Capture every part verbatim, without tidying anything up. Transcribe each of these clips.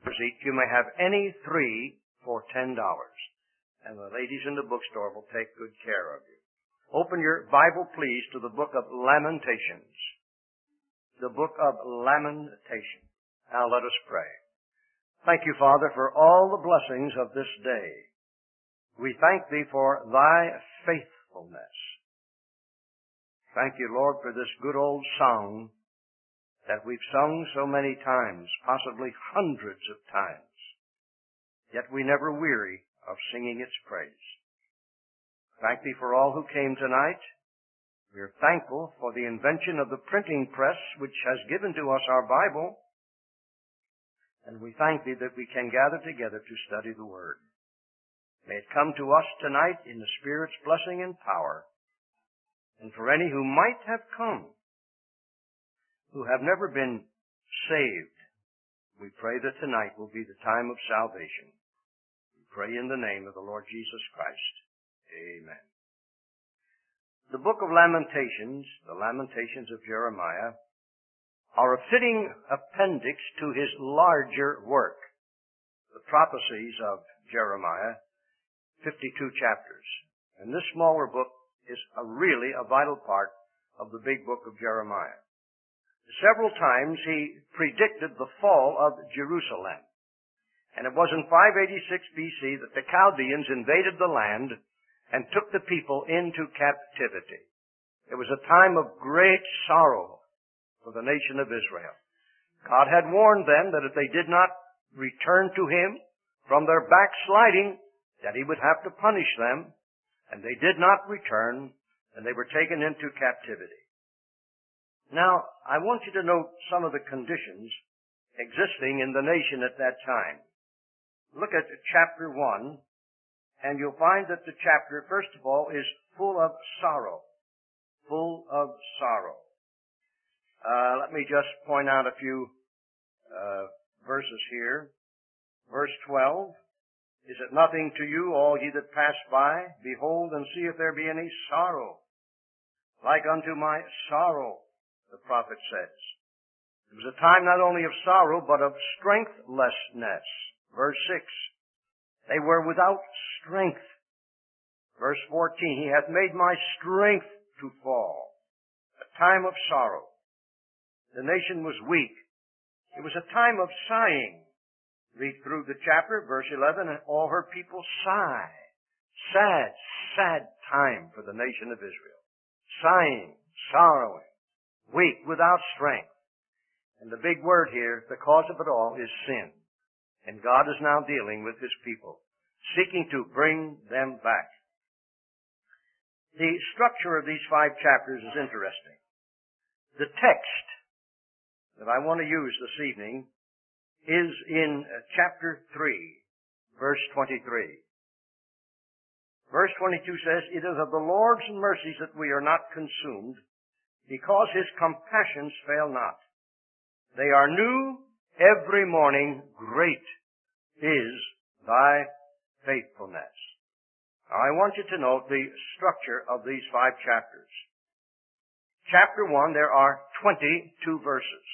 each, you may have any three for ten dollars. And the ladies in the bookstore will take good care of you. Open your Bible, please, to the book of Lamentations. The book of Lamentations. Now let us pray. Thank you, Father, for all the blessings of this day. We thank Thee for Thy faithfulness. Thank you, Lord, for this good old song that we've sung so many times, possibly hundreds of times. Yet we never weary of singing its praise. Thank Thee for all who came tonight. We are thankful for the invention of the printing press, which has given to us our Bible. And we thank Thee that we can gather together to study the Word. May it come to us tonight in the Spirit's blessing and power. And for any who might have come, who have never been saved, we pray that tonight will be the time of salvation. We pray in the name of the Lord Jesus Christ. Amen. The book of Lamentations, the Lamentations of Jeremiah, are a fitting appendix to his larger work, the prophecies of Jeremiah, fifty-two chapters. And this smaller book is a really a vital part of the big book of Jeremiah. Several times he predicted the fall of Jerusalem. And it was in five eighty-six B C that the Chaldeans invaded the land and took the people into captivity. It was a time of great sorrow for the nation of Israel. God had warned them that if they did not return to Him from their backsliding, that He would have to punish them. And they did not return, and they were taken into captivity. Now, I want you to note some of the conditions existing in the nation at that time. Look at chapter one, and you'll find that the chapter, first of all, is full of sorrow. Full of sorrow. Uh, let me just point out a few uh, verses here. Verse twelve, is it nothing to you, all ye that pass by? Behold and see if there be any sorrow. Like unto my sorrow, the prophet says. It was a time not only of sorrow, but of strengthlessness. Verse six, they were without strength. Verse fourteen, he hath made my strength to fall. A time of sorrow. The nation was weak. It was a time of sighing. Read through the chapter, verse eleven, and all her people sigh. Sad, sad time for the nation of Israel. Sighing, sorrowing, weak, without strength. And the big word here, the cause of it all, is sin. And God is now dealing with His people, seeking to bring them back. The structure of these five chapters is interesting. The text that I want to use this evening is in chapter three, verse twenty-three. Verse twenty-two says, it is of the Lord's mercies that we are not consumed, because His compassions fail not. They are new every morning. Great is Thy faithfulness. Now, I want you to note the structure of these five chapters. Chapter one, there are twenty-two verses.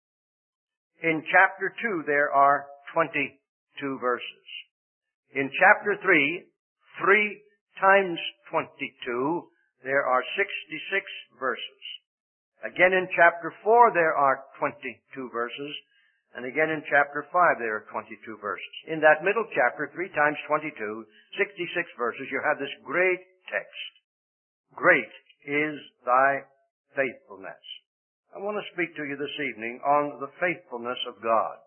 In chapter two, there are twenty-two verses. In chapter three, three times twenty-two, there are sixty-six verses. Again in chapter four, there are twenty-two verses. And again in chapter five, there are twenty-two verses. In that middle chapter, three times twenty-two, sixty-six verses, you have this great text. Great is Thy faithfulness. I want to speak to you this evening on the faithfulness of God.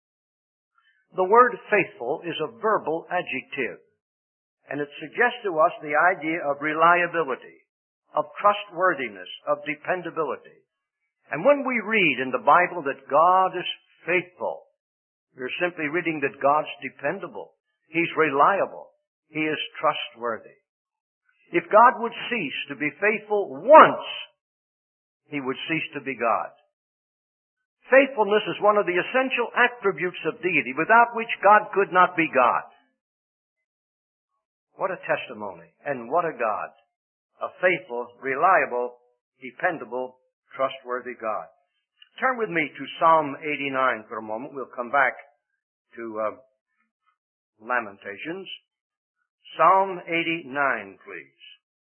The word faithful is a verbal adjective, and it suggests to us the idea of reliability, of trustworthiness, of dependability. And when we read in the Bible that God is faithful, we're simply reading that God's dependable. He's reliable. He is trustworthy. If God would cease to be faithful once, He would cease to be God. Faithfulness is one of the essential attributes of deity, without which God could not be God. What a testimony, and what a God. A faithful, reliable, dependable, trustworthy God. Turn with me to Psalm eighty-nine for a moment. We'll come back to uh, Lamentations. Psalm eighty-nine, please.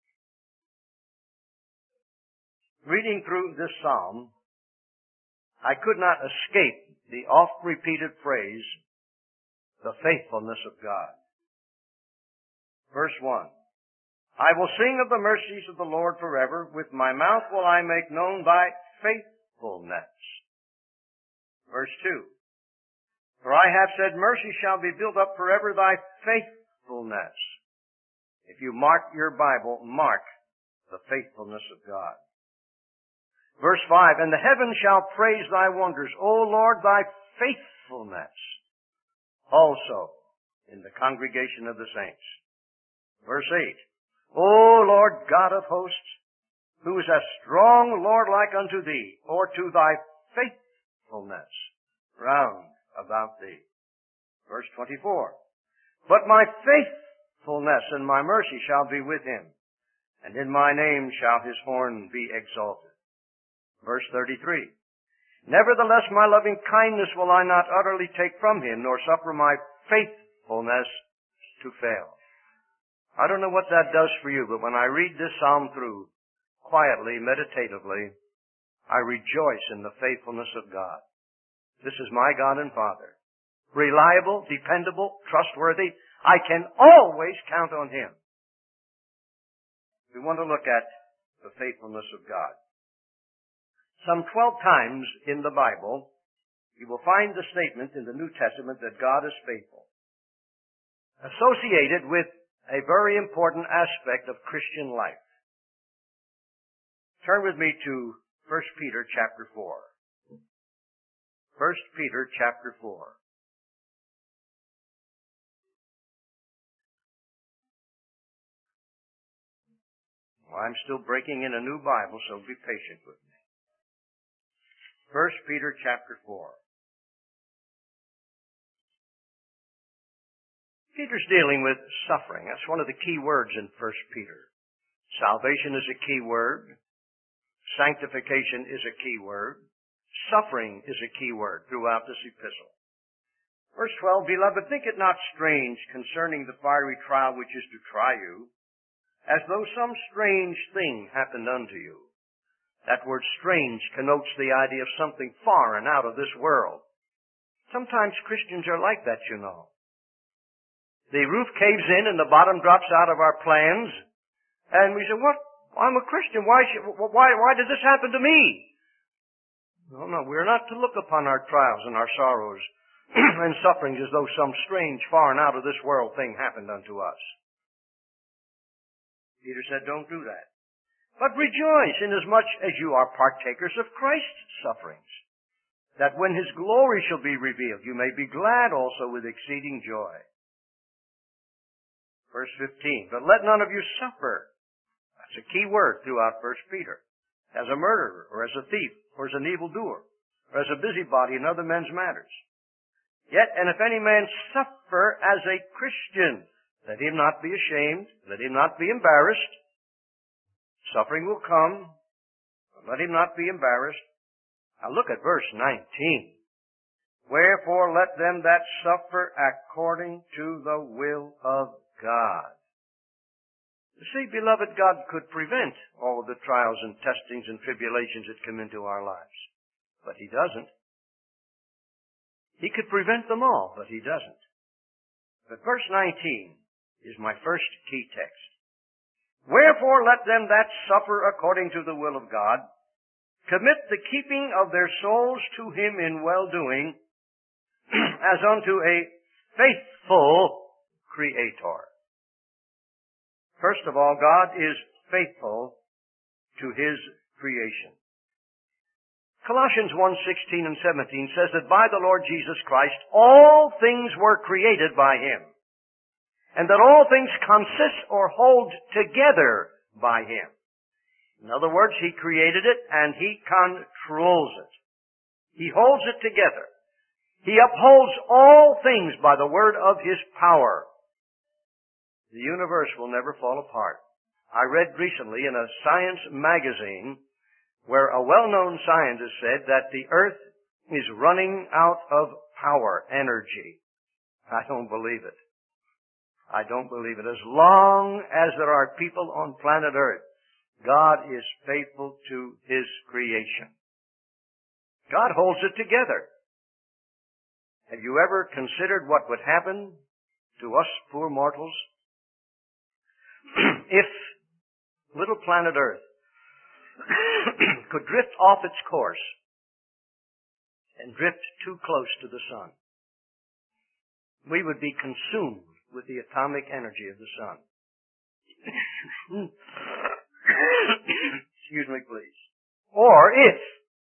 Reading through this psalm, I could not escape the oft-repeated phrase, the faithfulness of God. Verse one. I will sing of the mercies of the Lord forever. With my mouth will I make known thy faithfulness. Verse two. For I have said, mercy shall be built up forever, thy faithfulness. If you mark your Bible, mark the faithfulness of God. Verse five, and the heavens shall praise thy wonders, O Lord, thy faithfulness, also in the congregation of the saints. Verse eight, O Lord God of hosts, who is a strong Lord like unto thee, or to thy faithfulness round about thee. Verse twenty-four, but my faithfulness and my mercy shall be with him, and in my name shall his horn be exalted. Verse thirty-three, nevertheless my loving kindness will I not utterly take from him, nor suffer my faithfulness to fail. I don't know what that does for you, but when I read this psalm through, quietly, meditatively, I rejoice in the faithfulness of God. This is my God and Father. Reliable, dependable, trustworthy. I can always count on him. We want to look at the faithfulness of God. Some twelve times in the Bible, you will find the statement in the New Testament that God is faithful, associated with a very important aspect of Christian life. Turn with me to First Peter chapter four. First Peter chapter four. Well, I'm still breaking in a new Bible, so be patient with me. First Peter chapter four. Peter's dealing with suffering. That's one of the key words in First Peter. Salvation is a key word. Sanctification is a key word. Suffering is a key word throughout this epistle. Verse twelve, beloved, think it not strange concerning the fiery trial which is to try you, as though some strange thing happened unto you. That word strange connotes the idea of something foreign out of this world. Sometimes Christians are like that, you know. The roof caves in and the bottom drops out of our plans. And we say, what? I'm a Christian. Why, should, why, why did this happen to me? No, no, we're not to look upon our trials and our sorrows and sufferings as though some strange, foreign, out of this world thing happened unto us. Peter said, don't do that. But rejoice inasmuch as you are partakers of Christ's sufferings, that when his glory shall be revealed, you may be glad also with exceeding joy. Verse fifteen, but let none of you suffer. That's a key word throughout First Peter. As a murderer, or as a thief, or as an evildoer, or as a busybody in other men's matters. Yet, and if any man suffer as a Christian, let him not be ashamed, let him not be embarrassed. Suffering will come, but let him not be embarrassed. Now look at verse nineteen. Wherefore let them that suffer according to the will of God. You see, beloved, God could prevent all of the trials and testings and tribulations that come into our lives. But he doesn't. He could prevent them all, but he doesn't. But verse nineteen is my first key text. Wherefore let them that suffer according to the will of God commit the keeping of their souls to him in well-doing as unto a faithful Creator. First of all, God is faithful to his creation. Colossians one sixteen and seventeen says that by the Lord Jesus Christ all things were created by him, and that all things consist or hold together by him. In other words, he created it and he controls it. He holds it together. He upholds all things by the word of his power. The universe will never fall apart. I read recently in a science magazine where a well-known scientist said that the earth is running out of power, energy. I don't believe it. I don't believe it. As long as there are people on planet Earth, God is faithful to His creation. God holds it together. Have you ever considered what would happen to us poor mortals if little planet Earth could drift off its course and drift too close to the sun? We would be consumed with the atomic energy of the sun. Excuse me, please. Or if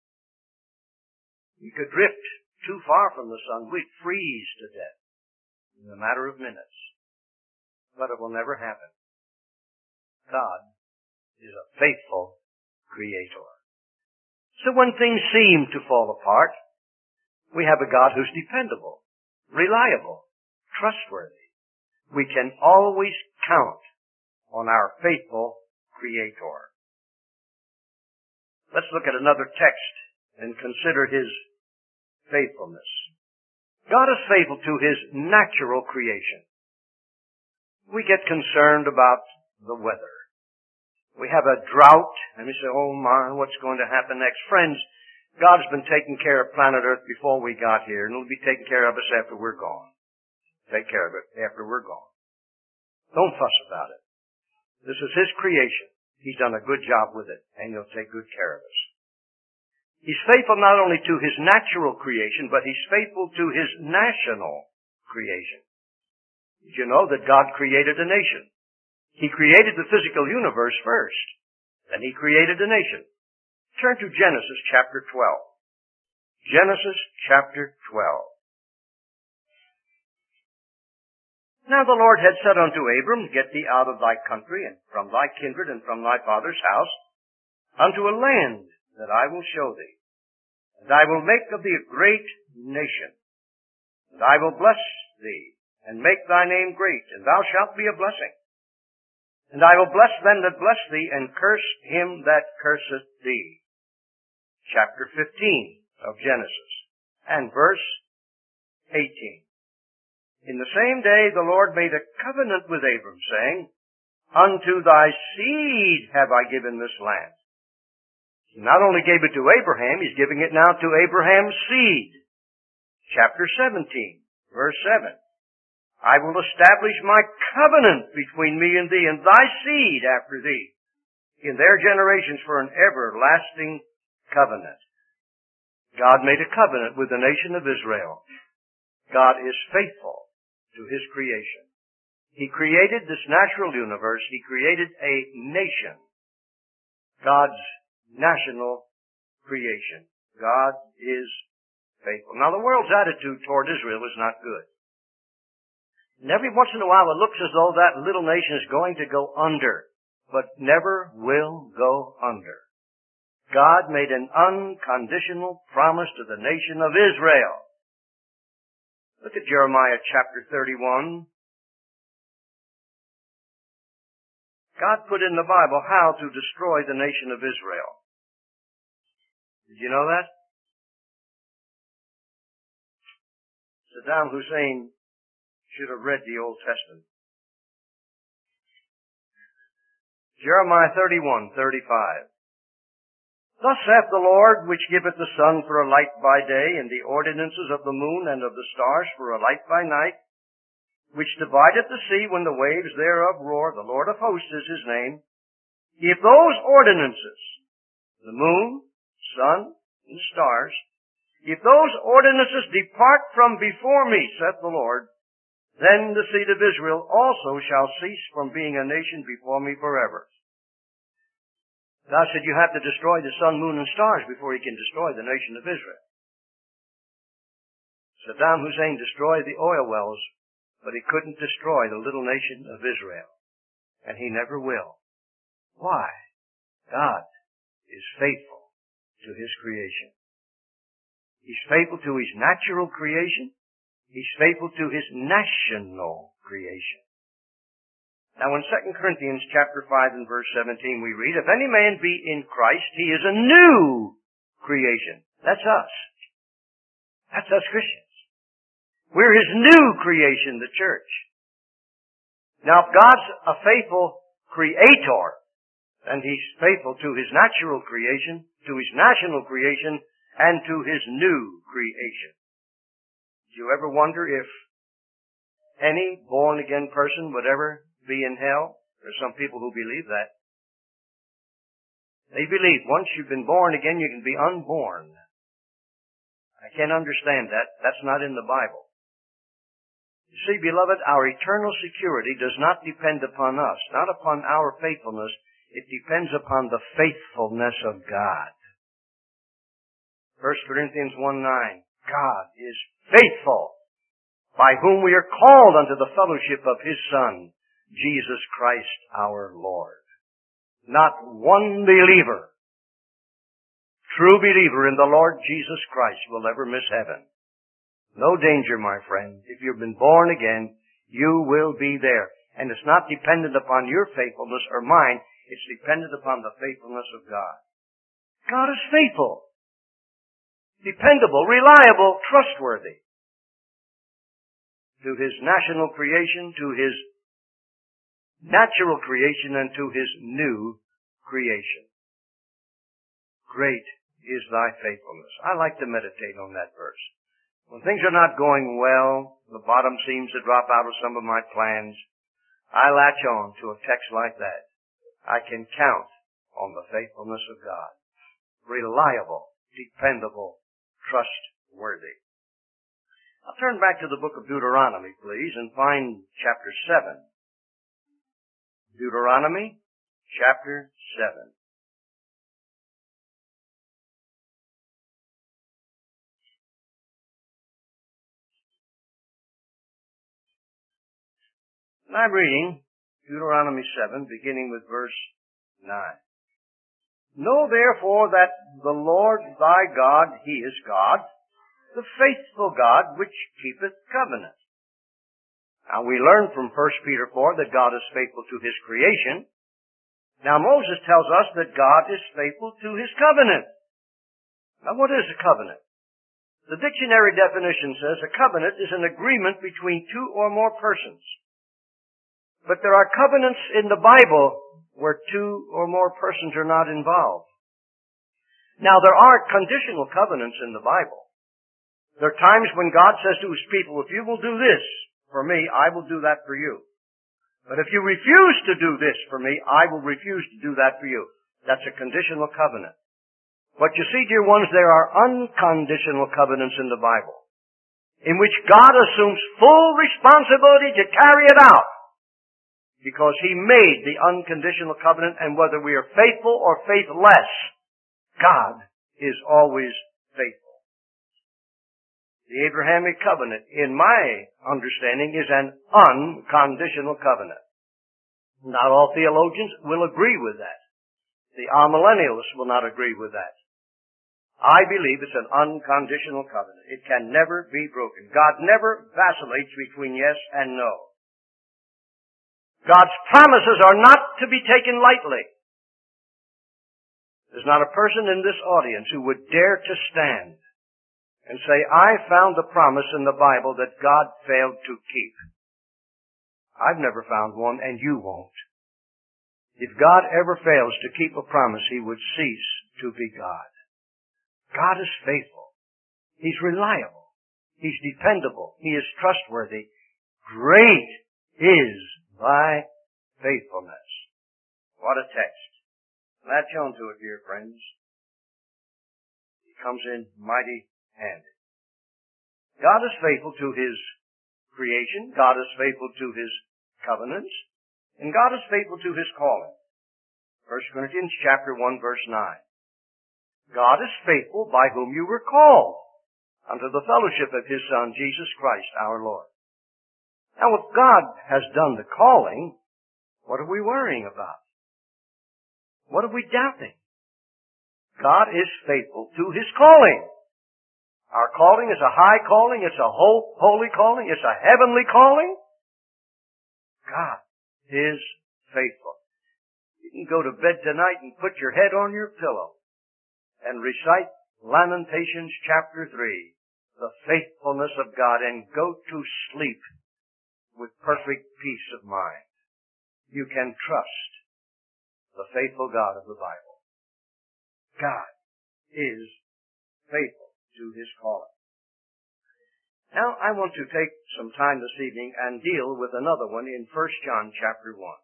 we could drift too far from the sun, we'd freeze to death in a matter of minutes. But it will never happen. God is a faithful Creator. So when things seem to fall apart, we have a God who's dependable, reliable, trustworthy. We can always count on our faithful Creator. Let's look at another text and consider His faithfulness. God is faithful to His natural creation. We get concerned about the weather. We have a drought, and we say, oh my, what's going to happen next? Friends, God's been taking care of planet Earth before we got here, and He'll be taking care of us after we're gone. Take care of it after we're gone. Don't fuss about it. This is His creation. He's done a good job with it, and He'll take good care of us. He's faithful not only to His natural creation, but He's faithful to His national creation. Did you know that God created a nation? He created the physical universe first. Then He created a nation. Turn to Genesis chapter twelve. Genesis chapter twelve. Now the Lord had said unto Abram, Get thee out of thy country, and from thy kindred, and from thy father's house, unto a land that I will show thee. And I will make of thee a great nation. And I will bless thee, and make thy name great, and thou shalt be a blessing. And I will bless them that bless thee, and curse him that curseth thee. Chapter fifteen of Genesis, and verse eighteen. In the same day the Lord made a covenant with Abram, saying, Unto thy seed have I given this land. He not only gave it to Abraham, He's giving it now to Abraham's seed. Chapter seventeen, verse seven. I will establish my covenant between me and thee and thy seed after thee in their generations for an everlasting covenant. God made a covenant with the nation of Israel. God is faithful to His creation. He created this natural universe. He created a nation. God's national creation. God is faithful. Now the world's attitude toward Israel is not good. And every once in a while it looks as though that little nation is going to go under, but never will go under. God made an unconditional promise to the nation of Israel. Look at Jeremiah chapter thirty-one. God put in the Bible how to destroy the nation of Israel. Did you know that? Saddam Hussein should have read the Old Testament. Jeremiah thirty-one, thirty-five. Thus saith the Lord, which giveth the sun for a light by day, and the ordinances of the moon and of the stars for a light by night, which divideth the sea when the waves thereof roar, the Lord of hosts is His name. If those ordinances, the moon, sun, and stars, if those ordinances depart from before me, saith the Lord, then the seed of Israel also shall cease from being a nation before me forever. God said you have to destroy the sun, moon, and stars before He can destroy the nation of Israel. Saddam Hussein destroyed the oil wells, but he couldn't destroy the little nation of Israel. And he never will. Why? God is faithful to His creation. He's faithful to His natural creation. He's faithful to His national creation. Now in Second Corinthians chapter five and verse seventeen we read, If any man be in Christ, he is a new creation. That's us. That's us Christians. We're His new creation, the church. Now, if God's a faithful creator, and He's faithful to His natural creation, to His national creation, and to His new creation. Do you ever wonder if any born-again person would ever be in hell? There's some people who believe that. They believe once you've been born again, you can be unborn. I can't understand that. That's not in the Bible. You see, beloved, our eternal security does not depend upon us, not upon our faithfulness. It depends upon the faithfulness of God. First Corinthians one nine, God is faithful, by whom we are called unto the fellowship of His Son, Jesus Christ our Lord. Not one believer, true believer in the Lord Jesus Christ will ever miss heaven. No danger, my friend. If you've been born again, you will be there. And it's not dependent upon your faithfulness or mine. It's dependent upon the faithfulness of God. God is faithful, dependable, reliable, trustworthy to His national creation, to His natural creation, and to His new creation. Great is thy faithfulness. I like to meditate on that verse. When things are not going well, the bottom seems to drop out of some of my plans, I latch on to a text like that. I can count on the faithfulness of God. Reliable, dependable, trustworthy. I'll turn back to the book of Deuteronomy, please, and find chapter seven. Deuteronomy, chapter seven. And I'm reading Deuteronomy seven, beginning with verse nine. Know therefore that the Lord thy God, He is God, the faithful God, which keepeth covenant. Now we learn from First Peter four that God is faithful to His creation. Now Moses tells us that God is faithful to His covenant. Now what is a covenant? The dictionary definition says a covenant is an agreement between two or more persons. But there are covenants in the Bible where two or more persons are not involved. Now there are conditional covenants in the Bible. There are times when God says to His people, if you will do this for me, I will do that for you. But if you refuse to do this for me, I will refuse to do that for you. That's a conditional covenant. But you see, dear ones, there are unconditional covenants in the Bible, in which God assumes full responsibility to carry it out, because He made the unconditional covenant, and whether we are faithful or faithless, God is always faithful. The Abrahamic covenant, in my understanding, is an unconditional covenant. Not all theologians will agree with that. The amillennialists will not agree with that. I believe it's an unconditional covenant. It can never be broken. God never vacillates between yes and no. God's promises are not to be taken lightly. There's not a person in this audience who would dare to stand and say, I found the promise in the Bible that God failed to keep. I've never found one, and you won't. If God ever fails to keep a promise, He would cease to be God. God is faithful. He's reliable. He's dependable. He is trustworthy. Great is thy faithfulness. What a text. Latch on to it, dear friends. He comes in mighty handy. God is faithful to His creation. God is faithful to His covenants. And God is faithful to His calling. First Corinthians chapter one, verse nine. God is faithful by whom you were called unto the fellowship of His Son, Jesus Christ our Lord. Now, if God has done the calling, what are we worrying about? What are we doubting? God is faithful to His calling. Our calling is a high calling. It's a holy calling. It's a heavenly calling. God is faithful. You can go to bed tonight and put your head on your pillow and recite Lamentations chapter three. the faithfulness of God and go to sleep with perfect peace of mind. You can trust the faithful God of the Bible. God is faithful to His calling. Now, I want to take some time this evening and deal with another one in First John chapter one.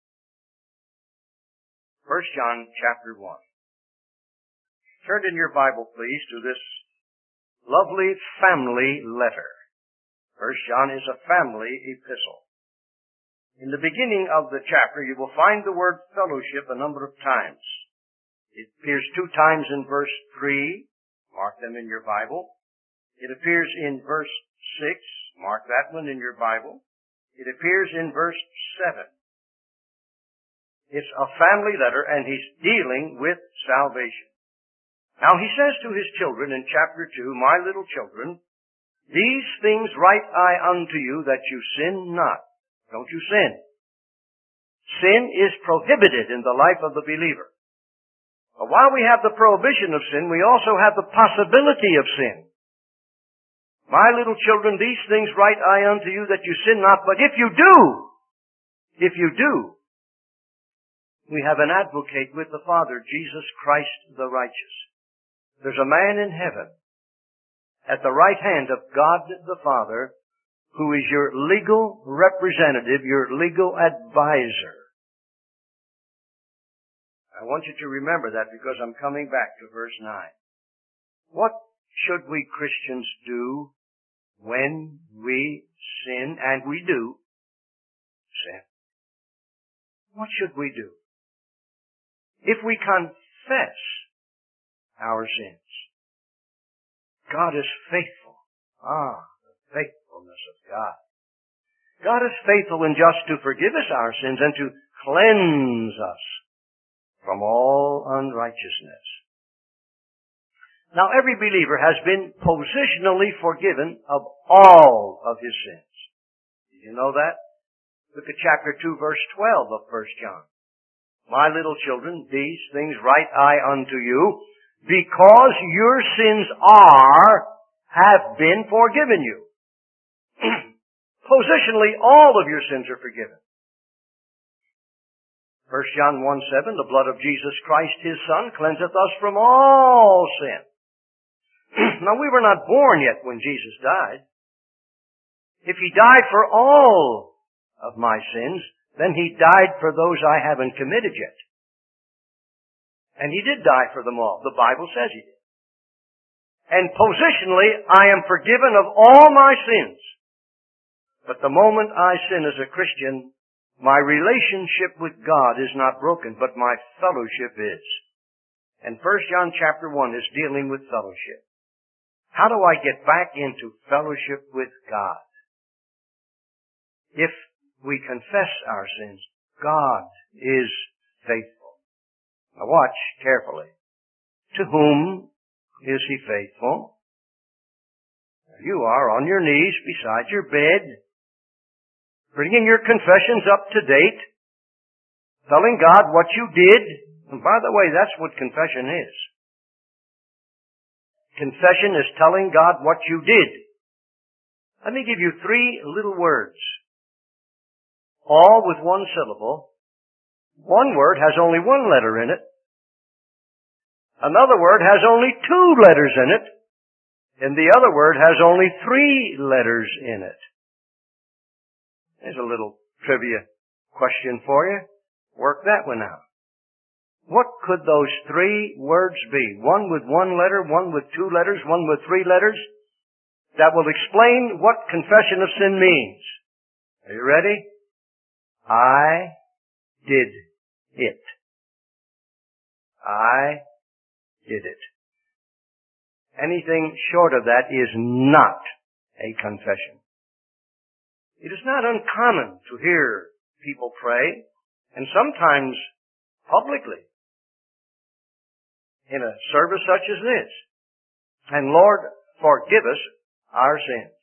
First John chapter one. Turn in your Bible, please, to this lovely family letter. First John is a family epistle. In the beginning of the chapter, you will find the word fellowship a number of times. It appears two times in verse three. Mark them in your Bible. It appears in verse six. Mark that one in your Bible. It appears in verse seven. It's a family letter, and he's dealing with salvation. Now, he says to his children in chapter two, "My little children, these things write I unto you, that you sin not." Don't you sin. Sin is prohibited in the life of the believer. But while we have the prohibition of sin, we also have the possibility of sin. My little children, these things write I unto you, that you sin not. But if you do, if you do, we have an advocate with the Father, Jesus Christ the righteous. There's a man in heaven at the right hand of God the Father who is your legal representative, your legal advisor. I want you to remember that because I'm coming back to verse nine. What should we Christians do when we sin, and we do sin? What should we do? If we confess our sins, God is faithful. Ah, the faithfulness of God. God is faithful and just to forgive us our sins and to cleanse us from all unrighteousness. Now, every believer has been positionally forgiven of all of his sins. Did you know that? Look at chapter two, verse twelve of First John. My little children, these things write I unto you, because your sins are, have been forgiven you. Positionally, all of your sins are forgiven. First John one seven, the blood of Jesus Christ, His Son, cleanseth us from all sin. Now, we were not born yet when Jesus died. If He died for all of my sins, then He died for those I haven't committed yet. And He did die for them all. The Bible says He did. And positionally, I am forgiven of all my sins. But the moment I sin as a Christian, my relationship with God is not broken, but my fellowship is. And First John chapter one is dealing with fellowship. How do I get back into fellowship with God? If we confess our sins, God is faithful. Now watch carefully. To whom is He faithful? You are on your knees beside your bed, bringing your confessions up to date, telling God what you did. And by the way, that's what confession is. Confession is telling God what you did. Let me give you three little words, all with one syllable. One word has only one letter in it. Another word has only two letters in it. And the other word has only three letters in it. There's a little trivia question for you. Work that one out. What could those three words be? One with one letter, one with two letters, one with three letters? That will explain what confession of sin means. Are you ready? I did it. I did it. Anything short of that is not a confession. It is not uncommon to hear people pray, and sometimes publicly, in a service such as this. And Lord, forgive us our sins.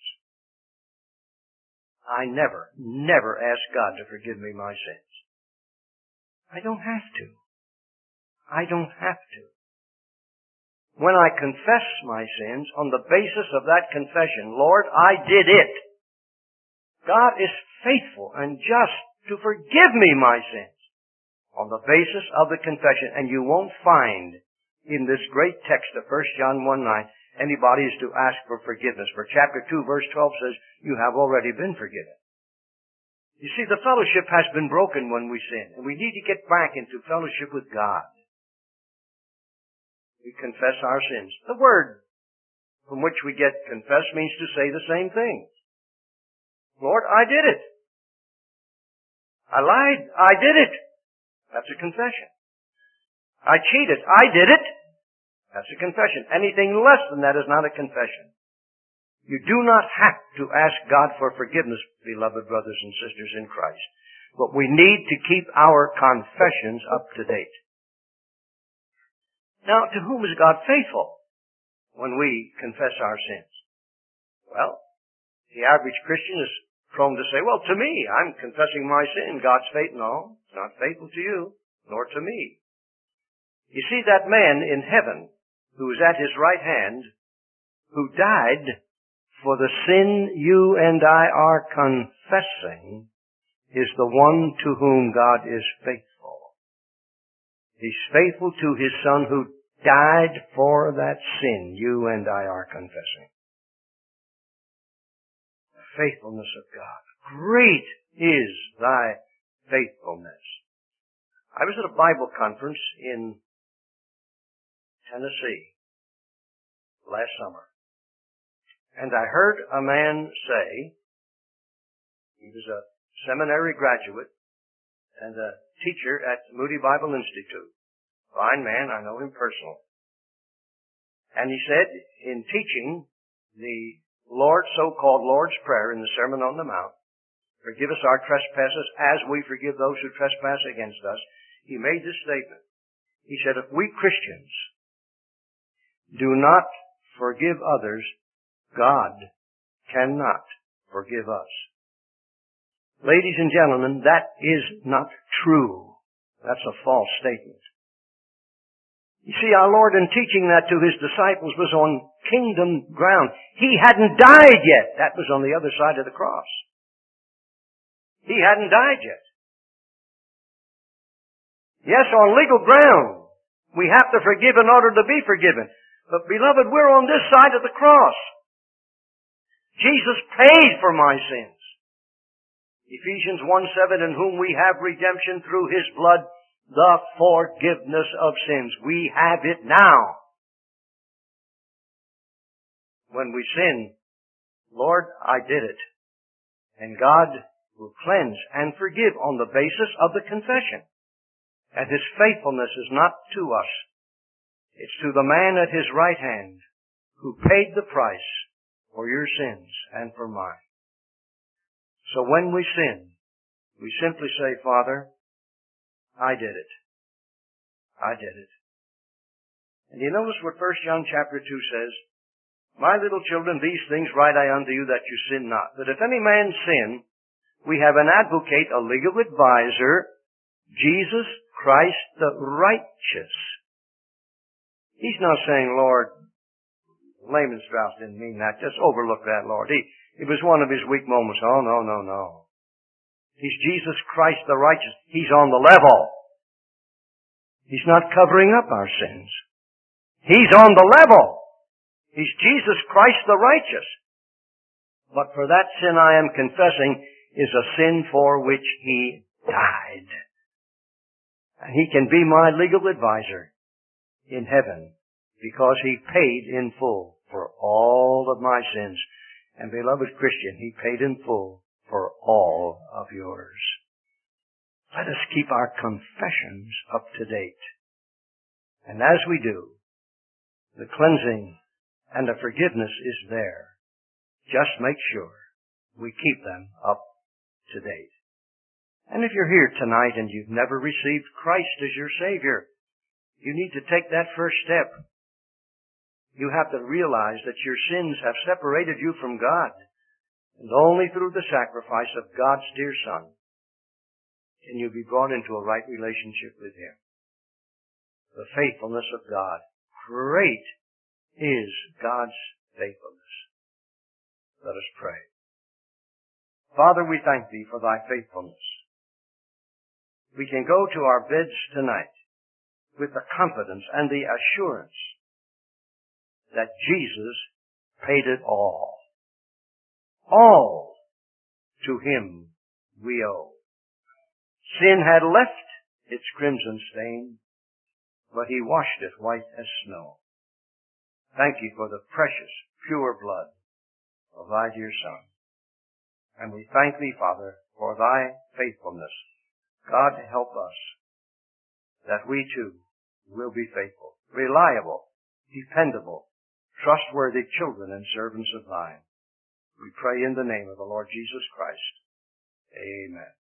I never, never ask God to forgive me my sins. I don't have to. I don't have to. when I confess my sins on the basis of that confession, Lord, I did it. God is faithful and just to forgive me my sins on the basis of the confession. And you won't find in this great text of First John one nine anybody is to ask for forgiveness. For chapter two verse twelve says, you have already been forgiven. You see, the fellowship has been broken when we sin, and we need to get back into fellowship with God. We confess our sins. The word from which we get confess means to say the same thing. Lord, I did it. I lied. I did it. That's a confession. I cheated. I did it. That's a confession. Anything less than that is not a confession. You do not have to ask God for forgiveness, beloved brothers and sisters in Christ. But we need to keep our confessions up to date. Now, to whom is God faithful when we confess our sins? Well, the average Christian is prone to say, well, to me, I'm confessing my sin. God's faithful. No, it's not faithful to you, nor to me. You see, that man in heaven who is at his right hand, who died for the sin you and I are confessing, is the one to whom God is faithful. He's faithful to His Son who died for that sin you and I are confessing. The faithfulness of God. Great is thy faithfulness. I was at a Bible conference in Tennessee last summer. And I heard a man say, he was a seminary graduate and a teacher at Moody Bible Institute. Fine man, I know him personally. And he said, in teaching the Lord, so-called Lord's Prayer in the Sermon on the Mount, forgive us our trespasses as we forgive those who trespass against us, he made this statement. He said, if we Christians do not forgive others, God cannot forgive us. Ladies and gentlemen, that is not true. That's a false statement. You see, our Lord, in teaching that to His disciples, was on kingdom ground. He hadn't died yet. That was on the other side of the cross. He hadn't died yet. Yes, on legal ground, we have to forgive in order to be forgiven. But beloved, we're on this side of the cross. Jesus paid for my sins. Ephesians one seven, in whom we have redemption through His blood, the forgiveness of sins. We have it now. When we sin, Lord, I did it. And God will cleanse and forgive on the basis of the confession. And His faithfulness is not to us. It's to the man at His right hand who paid the price for your sins and for mine. So when we sin, we simply say, Father, I did it. I did it. And you notice what First John chapter two says? My little children, these things write I unto you that you sin not. That if any man sin, we have an advocate, a legal advisor, Jesus Christ the righteous. He's not saying, Lord, Lehman Strauss didn't mean that. Just overlook that, Lord. He, it was one of his weak moments. Oh, no, no, no. He's Jesus Christ the righteous. He's on the level. He's not covering up our sins. He's on the level. He's Jesus Christ the righteous. But for that sin I am confessing is a sin for which He died. And He can be my legal advisor in heaven because He paid in full for all of my sins. And beloved Christian, He paid in full for all of yours. Let us keep our confessions up to date. And as we do, the cleansing and the forgiveness is there. Just make sure we keep them up to date. And if you're here tonight and you've never received Christ as your Savior, you need to take that first step. You have to realize that your sins have separated you from God. And only through the sacrifice of God's dear Son can you be brought into a right relationship with Him. The faithfulness of God. Great is God's faithfulness. Let us pray. Father, we thank Thee for Thy faithfulness. We can go to our beds tonight with the confidence and the assurance that Jesus paid it all. All to Him we owe. Sin had left its crimson stain, but He washed it white as snow. Thank You for the precious, pure blood of Thy dear Son. And we thank Thee, Father, for Thy faithfulness. God, help us that we too will be faithful, reliable, dependable, trustworthy children and servants of Thine. We pray in the name of the Lord Jesus Christ. Amen.